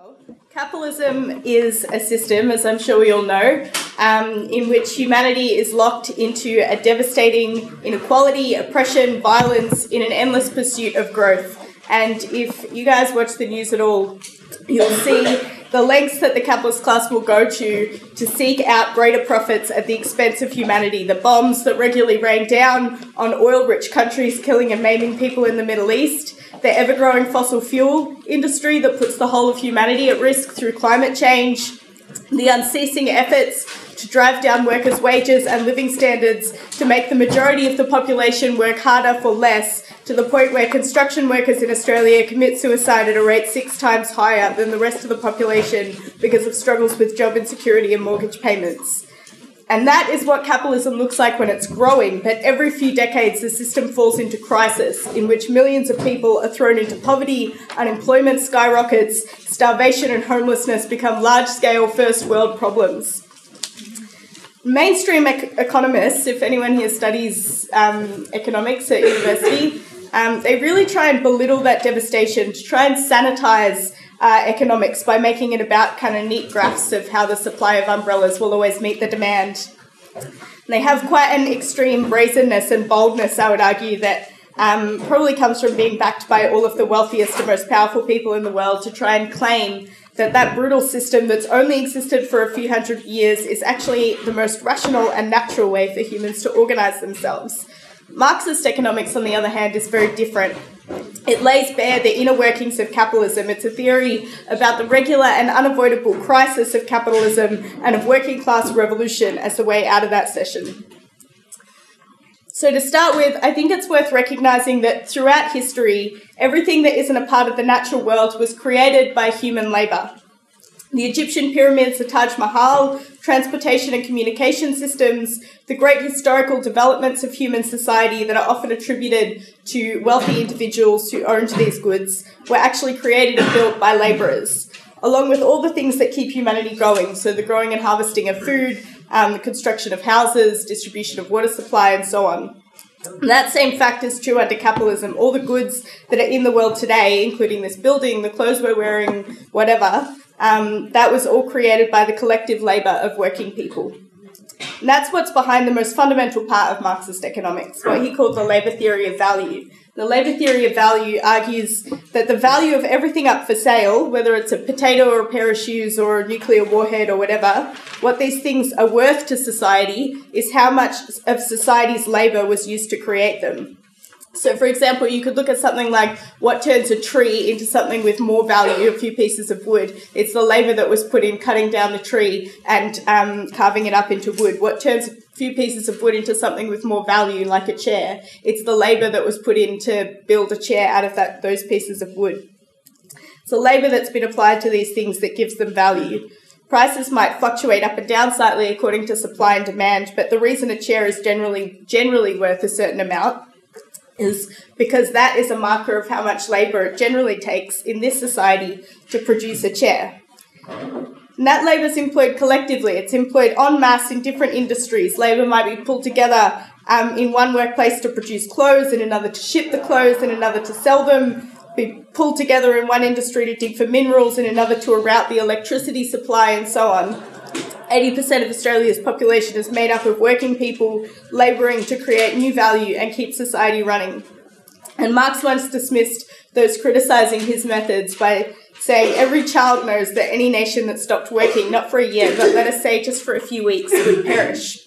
Capitalism is a system, as I'm sure we all know, in which humanity is locked into a devastating inequality, oppression, violence in an endless pursuit of growth. And if you guys watch the news at all, you'll see the lengths that the capitalist class will go to seek out greater profits at the expense of humanity. The bombs that regularly rain down on oil-rich countries, killing and maiming people in the Middle East, the ever-growing fossil fuel industry that puts the whole of humanity at risk through climate change, the unceasing efforts to drive down workers' wages and living standards to make the majority of the population work harder for less, to the point where construction workers in Australia commit suicide at a rate 6 times higher than the rest of the population because of struggles with job insecurity and mortgage payments. And that is what capitalism looks like when it's growing, but every few decades the system falls into crisis, in which millions of people are thrown into poverty, unemployment skyrockets, starvation and homelessness become large-scale first-world problems. Mainstream economists, if anyone here studies economics at university, they really try and belittle that devastation to try and sanitize economics by making it about kind of neat graphs of how the supply of umbrellas will always meet the demand. And they have quite an extreme brazenness and boldness, I would argue, that probably comes from being backed by all of the wealthiest and most powerful people in the world to try and claim that that brutal system that's only existed for a few hundred years is actually the most rational and natural way for humans to organise themselves. Marxist economics, on the other hand, is very different. It lays bare the inner workings of capitalism. It's a theory about the regular and unavoidable crisis of capitalism and of working class revolution as the way out of that session. So to start with, I think it's worth recognising that throughout history, everything that isn't a part of the natural world was created by human labour. The Egyptian pyramids, the Taj Mahal, transportation and communication systems, the great historical developments of human society that are often attributed to wealthy individuals who owned these goods were actually created and built by labourers, along with all the things that keep humanity going, so the growing and harvesting of food, the construction of houses, distribution of water supply, and so on. And that same fact is true under capitalism. All the goods that are in the world today, including this building, the clothes we're wearing, whatever, that was all created by the collective labour of working people. And that's what's behind the most fundamental part of Marxist economics, what he called the labour theory of value. The labour theory of value argues that the value of everything up for sale, whether it's a potato or a pair of shoes or a nuclear warhead or whatever, what these things are worth to society is how much of society's labour was used to create them. So, for example, you could look at something like what turns a tree into something with more value, a few pieces of wood. It's the labour that was put in cutting down the tree and carving it up into wood. What turns a few pieces of wood into something with more value, like a chair? It's the labour that was put in to build a chair out of those pieces of wood. It's the labour that's been applied to these things that gives them value. Prices might fluctuate up and down slightly according to supply and demand, but the reason a chair is generally worth a certain amount is because that is a marker of how much labour it generally takes in this society to produce a chair. And that labour is employed collectively. It's employed en masse in different industries. Labour might be pulled together in one workplace to produce clothes, in another to ship the clothes, in another to sell them, be pulled together in one industry to dig for minerals, in another to route the electricity supply, and so on. 80% of Australia's population is made up of working people labouring to create new value and keep society running. And Marx once dismissed those criticising his methods by saying every child knows that any nation that stopped working, not for a year, but let us say just for a few weeks, would perish.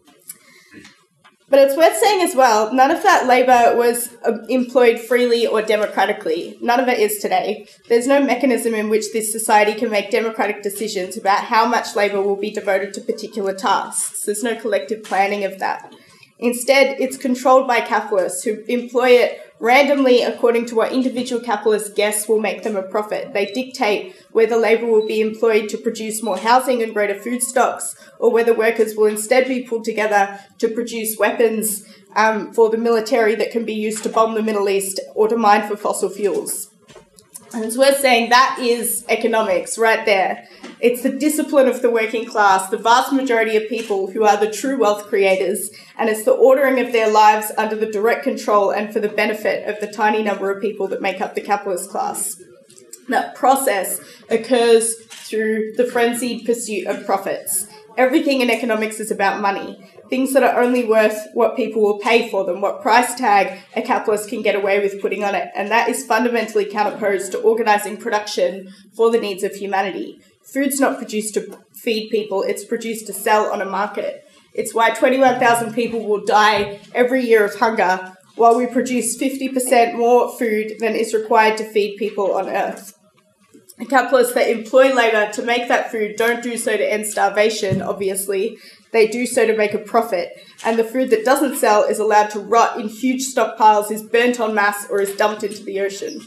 But it's worth saying as well, none of that labour was employed freely or democratically. None of it is today. There's no mechanism in which this society can make democratic decisions about how much labour will be devoted to particular tasks. There's no collective planning of that. Instead, it's controlled by capitalists who employ it randomly according to what individual capitalists guess will make them a profit. They dictate whether labour will be employed to produce more housing and greater food stocks, or whether workers will instead be pulled together to produce weapons for the military that can be used to bomb the Middle East or to mine for fossil fuels. And it's worth saying that is economics right there. It's the discipline of the working class, the vast majority of people who are the true wealth creators, and it's the ordering of their lives under the direct control and for the benefit of the tiny number of people that make up the capitalist class. That process occurs through the frenzied pursuit of profits. Everything in economics is about money. Things that are only worth what people will pay for them, what price tag a capitalist can get away with putting on it. And that is fundamentally counterposed to organising production for the needs of humanity. Food's not produced to feed people, it's produced to sell on a market. It's why 21,000 people will die every year of hunger, while we produce 50% more food than is required to feed people on Earth. Capitalists that employ labour to make that food don't do so to end starvation, obviously. They do so to make a profit. And the food that doesn't sell is allowed to rot in huge stockpiles, is burnt en masse, or is dumped into the ocean.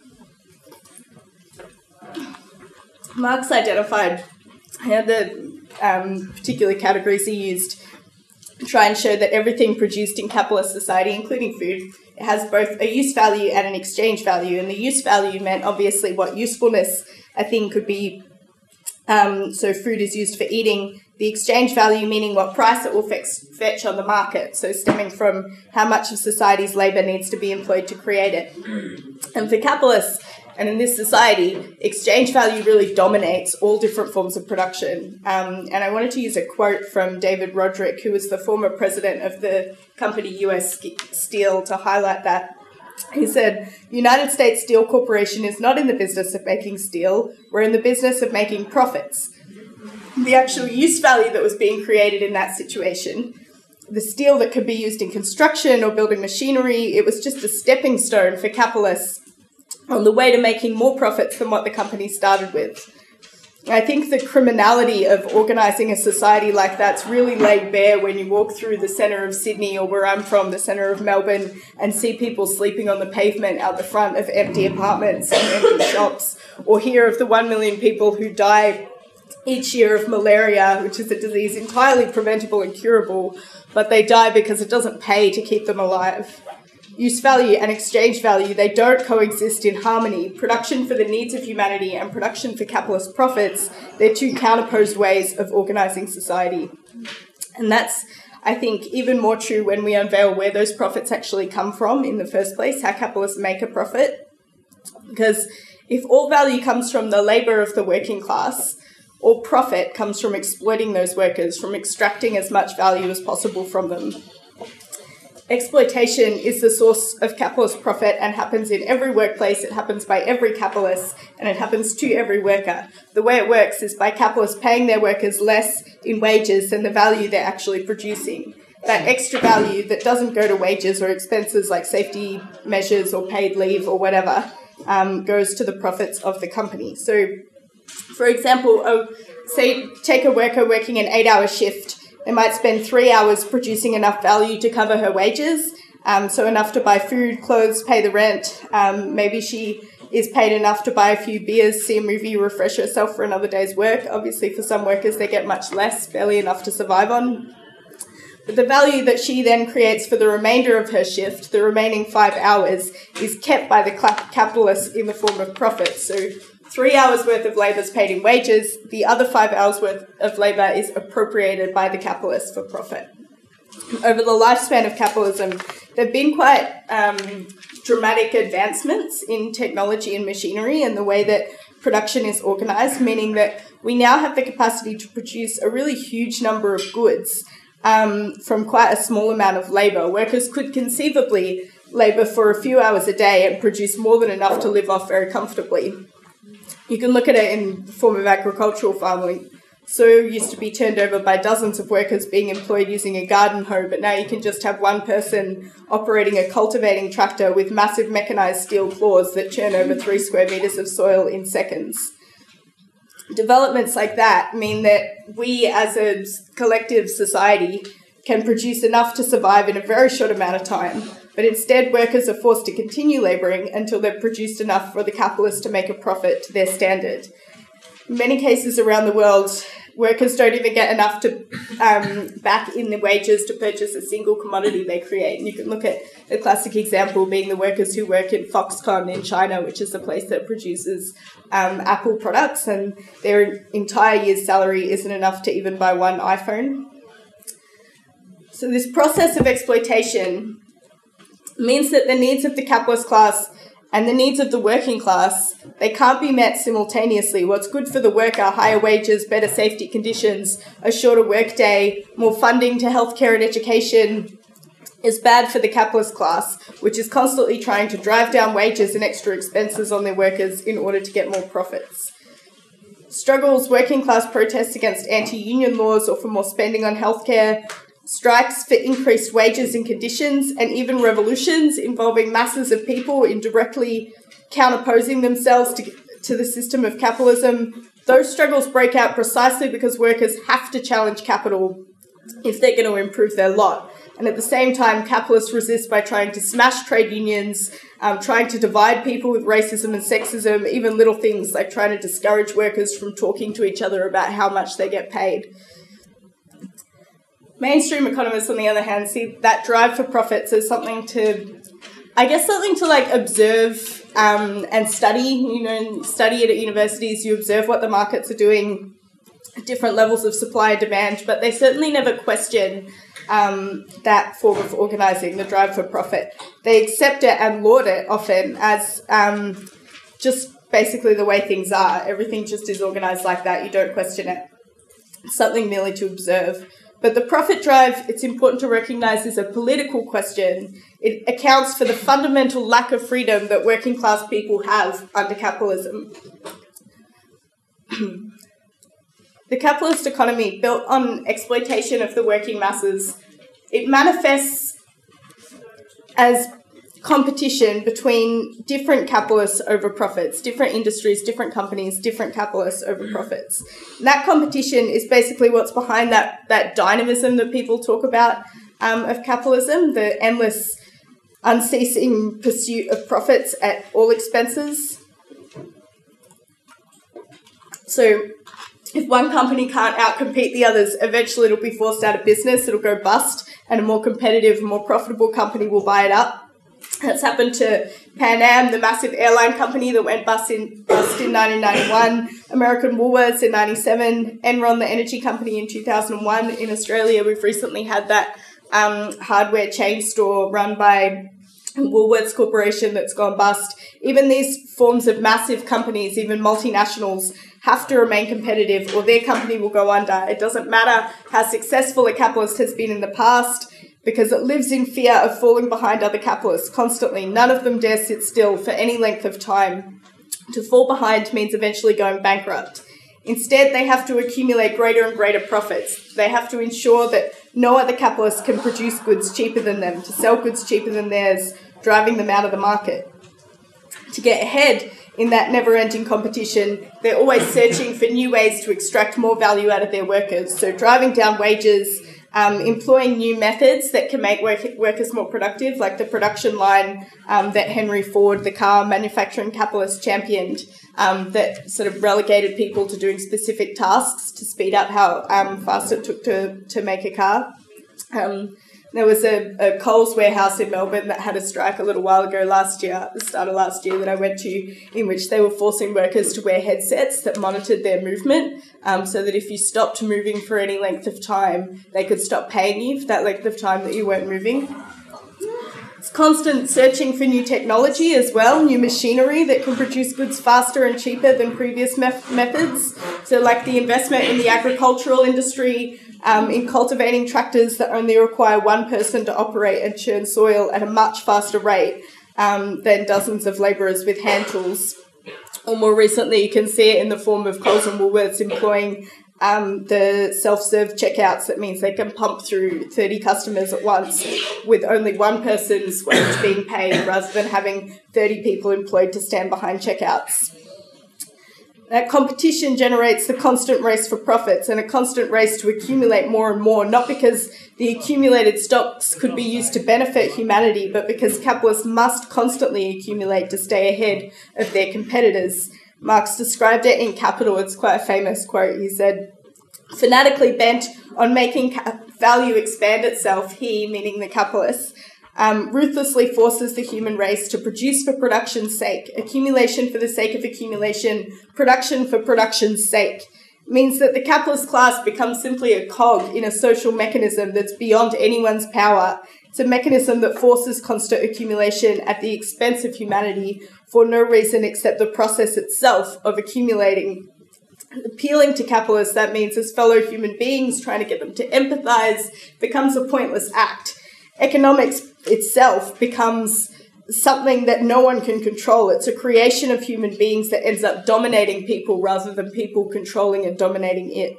Marx identified the particular categories he used to try and show that everything produced in capitalist society, including food, it has both a use value and an exchange value. And the use value meant obviously what usefulness a thing could be. So food is used for eating. The exchange value meaning what price it will fetch on the market. So stemming from how much of society's labour needs to be employed to create it. And for capitalists, and in this society, exchange value really dominates all different forms of production. And I wanted to use a quote from David Roderick, who was the former president of the company US Steel, to highlight that. He said, "United States Steel Corporation is not in the business of making steel, we're in the business of making profits." The actual use value that was being created in that situation, the steel that could be used in construction or building machinery, it was just a stepping stone for capitalists on the way to making more profits than what the company started with. I think the criminality of organising a society like that's really laid bare when you walk through the centre of Sydney, or where I'm from, the centre of Melbourne, and see people sleeping on the pavement out the front of empty apartments and empty shops, or hear of the 1 million people who die each year of malaria, which is a disease entirely preventable and curable, but they die because it doesn't pay to keep them alive. Use value and exchange value, they don't coexist in harmony. Production for the needs of humanity and production for capitalist profits, they're two counterposed ways of organising society. And that's, I think, even more true when we unveil where those profits actually come from in the first place, how capitalists make a profit. Because if all value comes from the labour of the working class, all profit comes from exploiting those workers, from extracting as much value as possible from them. Exploitation is the source of capitalist profit and happens in every workplace, it happens by every capitalist, and it happens to every worker. The way it works is by capitalists paying their workers less in wages than the value they're actually producing. That extra value that doesn't go to wages or expenses like safety measures or paid leave or whatever goes to the profits of the company. So, for example, say take a worker working an 8-hour shift. They might spend 3 hours producing enough value to cover her wages, so enough to buy food, clothes, pay the rent. Maybe she is paid enough to buy a few beers, see a movie, refresh herself for another day's work. Obviously, for some workers, they get much less, barely enough to survive on. But the value that she then creates for the remainder of her shift, the remaining 5 hours, is kept by the capitalists in the form of profit. So 3 hours worth of labour is paid in wages, the other 5 hours worth of labour is appropriated by the capitalists for profit. Over the lifespan of capitalism, there have been quite dramatic advancements in technology and machinery and the way that production is organised, meaning that we now have the capacity to produce a really huge number of goods from quite a small amount of labour. Workers could conceivably labour for a few hours a day and produce more than enough to live off very comfortably. You can look at it in the form of agricultural farming. Soil used to be turned over by dozens of workers being employed using a garden hoe, but now you can just have one person operating a cultivating tractor with massive mechanised steel claws that churn over 3 square metres of soil in seconds. Developments like that mean that we as a collective society can produce enough to survive in a very short amount of time. But instead, workers are forced to continue labouring until they've produced enough for the capitalists to make a profit to their standard. In many cases around the world, workers don't even get enough to back in the wages to purchase a single commodity they create. And you can look at a classic example being the workers who work in Foxconn in China, which is the place that produces Apple products, and their entire year's salary isn't enough to even buy one iPhone. So this process of exploitation means that the needs of the capitalist class and the needs of the working class, they can't be met simultaneously. What's good for the worker, higher wages, better safety conditions, a shorter workday, more funding to healthcare and education, is bad for the capitalist class, which is constantly trying to drive down wages and extra expenses on their workers in order to get more profits. Struggles, working class protests against anti-union laws or for more spending on healthcare, strikes for increased wages and conditions, and even revolutions involving masses of people in directly counterposing themselves to the system of capitalism. Those struggles break out precisely because workers have to challenge capital if they're going to improve their lot. And at the same time, capitalists resist by trying to smash trade unions, trying to divide people with racism and sexism, even little things like trying to discourage workers from talking to each other about how much they get paid. Mainstream economists, on the other hand, see that drive for profits as something to like observe and study. You know, study it at universities, you observe what the markets are doing, different levels of supply and demand, but they certainly never question that form of organising, the drive for profit. They accept it and laud it often as just basically the way things are. Everything just is organised like that. You don't question it. It's something merely to observe. But the profit drive, it's important to recognise, is a political question. It accounts for the fundamental lack of freedom that working class people have under capitalism. The capitalist economy, built on exploitation of the working masses, it manifests as competition between different capitalists over profits, different industries, different companies, different capitalists over profits. And that competition is basically what's behind that dynamism that people talk about of capitalism, the endless, unceasing pursuit of profits at all expenses. So if one company can't outcompete the others, eventually it'll be forced out of business, it'll go bust, and a more competitive, more profitable company will buy it up. That's happened to Pan Am, the massive airline company that went bust in 1991, American Woolworths in 1997, Enron, the energy company, in 2001. In Australia, we've recently had that hardware chain store run by Woolworths Corporation that's gone bust. Even these forms of massive companies, even multinationals, have to remain competitive or their company will go under. It doesn't matter how successful a capitalist has been in the past, because it lives in fear of falling behind other capitalists constantly. None of them dare sit still for any length of time. To fall behind means eventually going bankrupt. Instead, they have to accumulate greater and greater profits. They have to ensure that no other capitalist can produce goods cheaper than them, to sell goods cheaper than theirs, driving them out of the market. To get ahead in that never-ending competition, they're always searching for new ways to extract more value out of their workers. So driving down wages, employing new methods that can make workers more productive, like the production line that Henry Ford, the car manufacturing capitalist, championed, that sort of relegated people to doing specific tasks to speed up how fast it took to make a car. There was a Coles warehouse in Melbourne that had a strike a little while ago last year, at the start of last year, that I went to, in which they were forcing workers to wear headsets that monitored their movement, so that if you stopped moving for any length of time, they could stop paying you for that length of time that you weren't moving. It's constant searching for new technology as well, new machinery that can produce goods faster and cheaper than previous methods. So like the investment in the agricultural industry, in cultivating tractors that only require one person to operate and churn soil at a much faster rate than dozens of labourers with hand tools. Or more recently, you can see it in the form of Coles and Woolworths employing the self-serve checkouts. That means they can pump through 30 customers at once with only one person's wage being paid, rather than having 30 people employed to stand behind checkouts. That competition generates the constant race for profits and a constant race to accumulate more and more, not because the accumulated stocks could be used to benefit humanity, but because capitalists must constantly accumulate to stay ahead of their competitors. Marx described it in Capital. It's quite a famous quote. He said, "Fanatically bent on making value expand itself, he," meaning the capitalists, ruthlessly forces the human race to produce for production's sake, accumulation for the sake of accumulation, production for production's sake. It means that the capitalist class becomes simply a cog in a social mechanism that's beyond anyone's power, It's a mechanism that forces constant accumulation at the expense of humanity for no reason except the process itself of accumulating. Appealing to capitalists, that means as fellow human beings, trying to get them to empathise, becomes a pointless act. Economics itself becomes something that no one can control. It's a creation of human beings that ends up dominating people rather than people controlling and dominating it.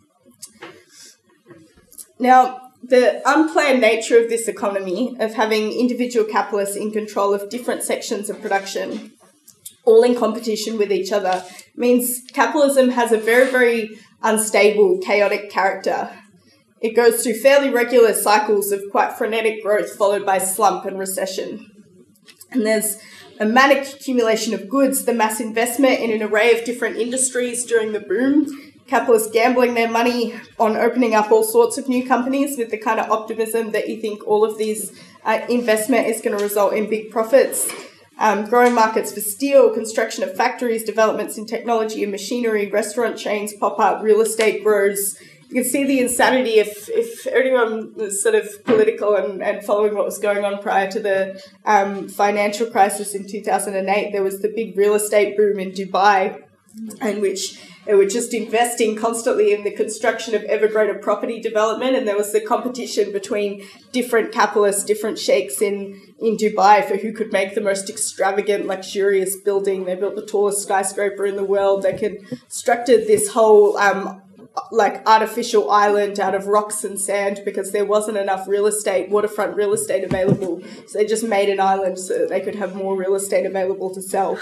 Now, the unplanned nature of this economy, of having individual capitalists in control of different sections of production, all in competition with each other, means capitalism has a very, very unstable, chaotic character. It goes through fairly regular cycles of quite frenetic growth followed by slump and recession. And there's a manic accumulation of goods, the mass investment in an array of different industries during the boom, capitalists gambling their money on opening up all sorts of new companies with the kind of optimism that you think all of these investment is going to result in big profits. Growing markets for steel, construction of factories, developments in technology and machinery, restaurant chains pop up, real estate grows. You can see the insanity if anyone was sort of political and following what was going on prior to the financial crisis in 2008. There was the big real estate boom in Dubai, in which they were just investing constantly in the construction of ever greater property development, and there was the competition between different capitalists, different sheikhs in Dubai for who could make the most extravagant, luxurious building. They built the tallest skyscraper in the world. They constructed this whole artificial island out of rocks and sand because there wasn't enough waterfront real estate available. So they just made an island so that they could have more real estate available to sell.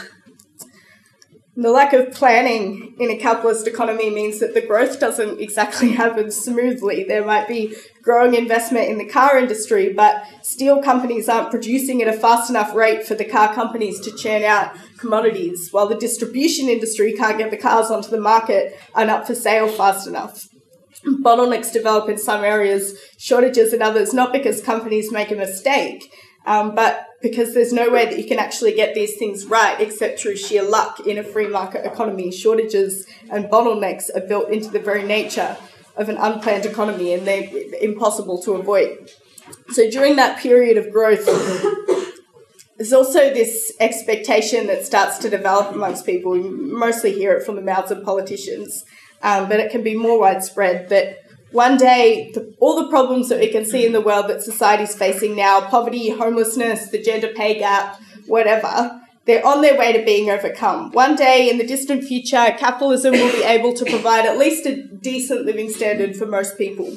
The lack of planning in a capitalist economy means that the growth doesn't exactly happen smoothly. There might be growing investment in the car industry, but steel companies aren't producing at a fast enough rate for the car companies to churn out commodities, while the distribution industry can't get the cars onto the market and up for sale fast enough. Bottlenecks develop in some areas, shortages in others, not because companies make a mistake, but because there's no way that you can actually get these things right except through sheer luck in a free market economy. Shortages and bottlenecks are built into the very nature of an unplanned economy, and they're impossible to avoid. So during that period of growth, there's also this expectation that starts to develop amongst people. We mostly hear it from the mouths of politicians, but it can be more widespread, that one day, all the problems that we can see in the world that society's facing now, poverty, homelessness, the gender pay gap, whatever, they're on their way to being overcome. One day in the distant future, capitalism will be able to provide at least a decent living standard for most people.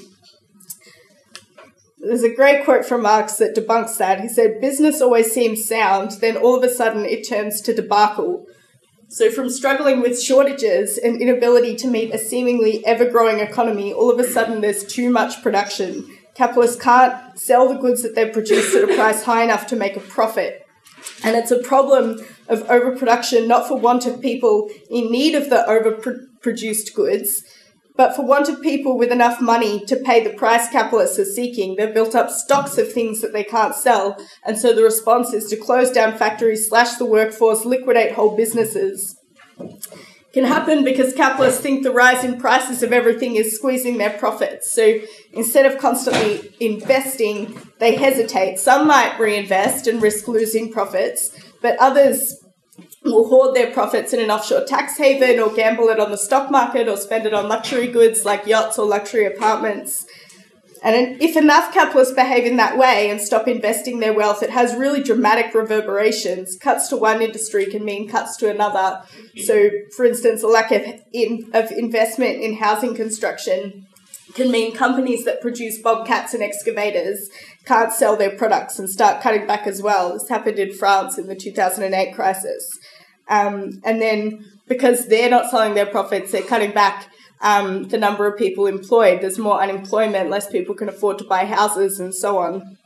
There's a great quote from Marx that debunks that. He said, "Business always seems sound, then all of a sudden it turns to debacle." So from struggling with shortages and inability to meet a seemingly ever-growing economy, all of a sudden there's too much production. Capitalists can't sell the goods that they produce at a price high enough to make a profit. And it's a problem of overproduction, not for want of people in need of the overproduced goods, but for want of people with enough money to pay the price capitalists are seeking. They've built up stocks of things that they can't sell, and so the response is to close down factories, slash the workforce, liquidate whole businesses. It can happen because capitalists think the rise in prices of everything is squeezing their profits. So instead of constantly investing, they hesitate. Some might reinvest and risk losing profits, but others will hoard their profits in an offshore tax haven or gamble it on the stock market or spend it on luxury goods like yachts or luxury apartments. And if enough capitalists behave in that way and stop investing their wealth, it has really dramatic reverberations. Cuts to one industry can mean cuts to another. So, for instance, a lack of investment in housing construction can mean companies that produce bobcats and excavators can't sell their products and start cutting back as well. This happened in France in the 2008 crisis. And then because they're not selling their profits, they're cutting back the number of people employed. There's more unemployment, less people can afford to buy houses and so on.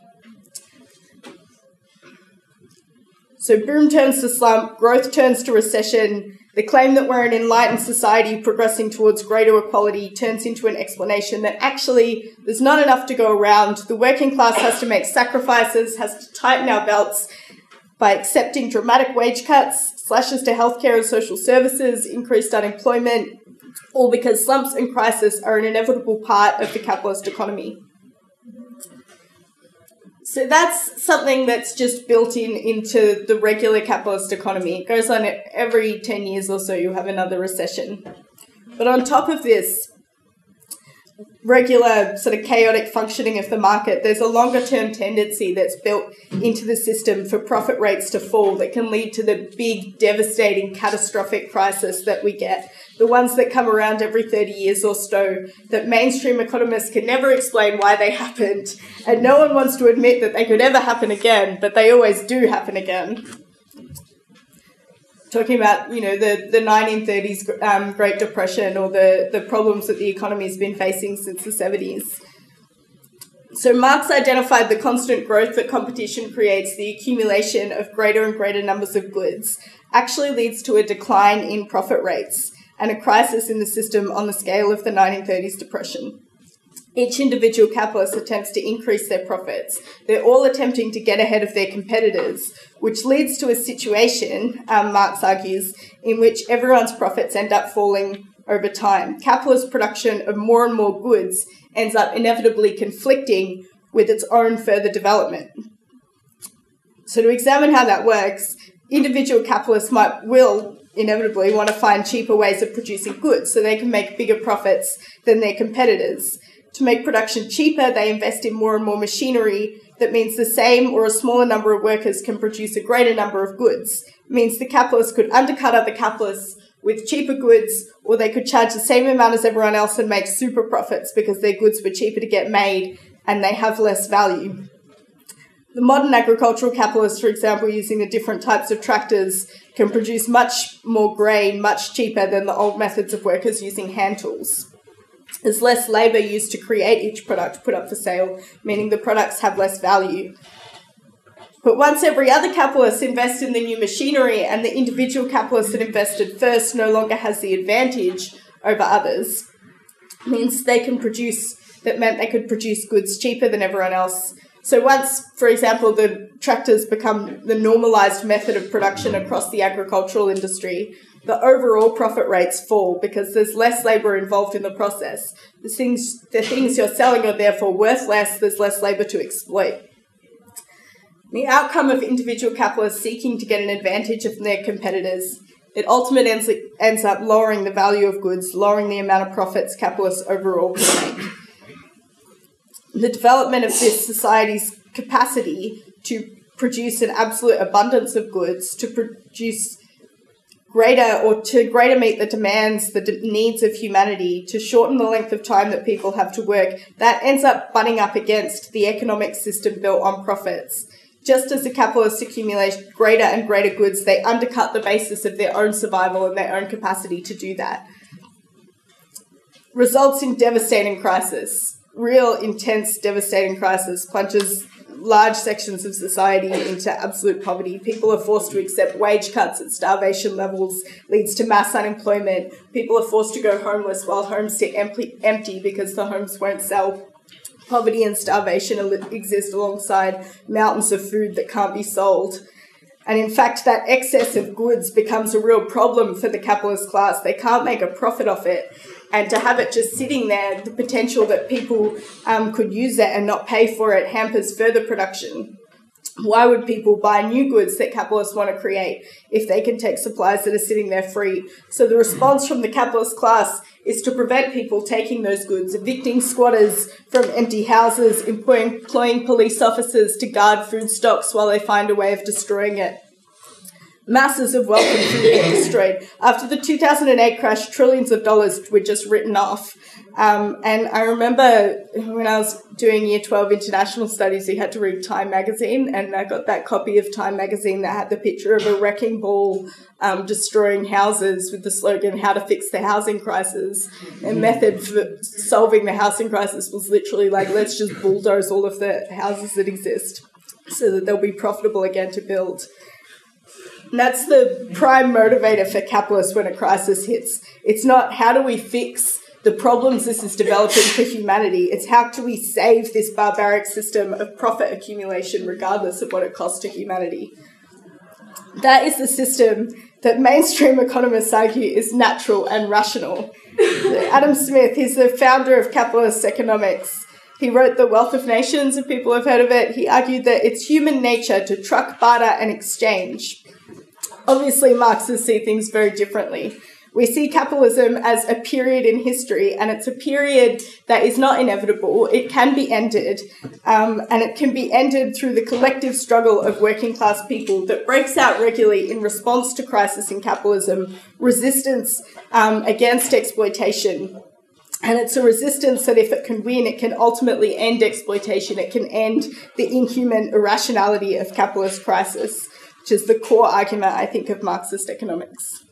So boom turns to slump, growth turns to recession. The claim that we're an enlightened society progressing towards greater equality turns into an explanation that actually there's not enough to go around. The working class has to make sacrifices, has to tighten our belts by accepting dramatic wage cuts, slashes to healthcare and social services, increased unemployment, all because slumps and crisis are an inevitable part of the capitalist economy. So that's something that's just built into the regular capitalist economy. It goes on every 10 years or so, you'll have another recession. But on top of this regular sort of chaotic functioning of the market, there's a longer term tendency that's built into the system for profit rates to fall that can lead to the big, devastating, catastrophic crisis that we get. The ones that come around every 30 years or so, that mainstream economists can never explain why they happened, and no one wants to admit that they could ever happen again, but they always do happen again. Talking about, the 1930s Great Depression, or the problems that the economy's been facing since the 70s. So Marx identified the constant growth that competition creates, the accumulation of greater and greater numbers of goods, actually leads to a decline in profit rates and a crisis in the system on the scale of the 1930s depression. Each individual capitalist attempts to increase their profits. They're all attempting to get ahead of their competitors, which leads to a situation, Marx argues, in which everyone's profits end up falling over time. Capitalist production of more and more goods ends up inevitably conflicting with its own further development. So to examine how that works, individual capitalists will inevitably want to find cheaper ways of producing goods so they can make bigger profits than their competitors. To make production cheaper, they invest in more and more machinery that means the same or a smaller number of workers can produce a greater number of goods. It means the capitalists could undercut other capitalists with cheaper goods, or they could charge the same amount as everyone else and make super profits because their goods were cheaper to get made and they have less value. The modern agricultural capitalists, for example, using the different types of tractors, can produce much more grain much cheaper than the old methods of workers using hand tools. There's less labour used to create each product put up for sale, meaning the products have less value. But once every other capitalist invests in the new machinery and the individual capitalist that invested first no longer has the advantage over others, means they could produce goods cheaper than everyone else. So once, for example, the tractors become the normalised method of production across the agricultural industry, the overall profit rates fall because there's less labour involved in the process. The things you're selling are therefore worth less, there's less labour to exploit. The outcome of individual capitalists seeking to get an advantage of their competitors, it ultimately ends up lowering the value of goods, lowering the amount of profits capitalists overall can make. The development of this society's capacity to produce an absolute abundance of goods, to produce greater meet the demands, the needs of humanity, to shorten the length of time that people have to work, that ends up butting up against the economic system built on profits. Just as the capitalists accumulate greater and greater goods, they undercut the basis of their own survival and their own capacity to do that. Results in devastating crisis. Real, intense, devastating crisis plunges large sections of society into absolute poverty. People are forced to accept wage cuts at starvation levels, leads to mass unemployment. People are forced to go homeless while homes sit empty because the homes won't sell. Poverty and starvation exist alongside mountains of food that can't be sold. And in fact, that excess of goods becomes a real problem for the capitalist class. They can't make a profit off it. And to have it just sitting there, the potential that people could use it and not pay for it hampers further production. Why would people buy new goods that capitalists want to create if they can take supplies that are sitting there free? So the response from the capitalist class is to prevent people taking those goods, evicting squatters from empty houses, employing police officers to guard food stocks while they find a way of destroying it. Masses of wealth and food get destroyed. After the 2008 crash, trillions of dollars were just written off. And I remember when I was doing Year 12 International Studies, we had to read Time magazine, and I got that copy of Time magazine that had the picture of a wrecking ball destroying houses with the slogan, "How to fix the housing crisis." And method for solving the housing crisis was literally like, let's just bulldoze all of the houses that exist so that they'll be profitable again to build. And that's the prime motivator for capitalists when a crisis hits. It's not how do we fix the problems this is developing for humanity. It's how do we save this barbaric system of profit accumulation regardless of what it costs to humanity. That is the system that mainstream economists argue is natural and rational. Adam Smith, he's the founder of capitalist economics, He wrote The Wealth of Nations, if people have heard of it. He argued that it's human nature to truck, barter, and exchange. Obviously, Marxists see things very differently. We see capitalism as a period in history, and it's a period that is not inevitable. It can be ended, and it can be ended through the collective struggle of working class people that breaks out regularly in response to crisis in capitalism, resistance against exploitation. And it's a resistance that if it can win, it can ultimately end exploitation. It can end the inhuman irrationality of capitalist crisis, which is the core argument, I think, of Marxist economics.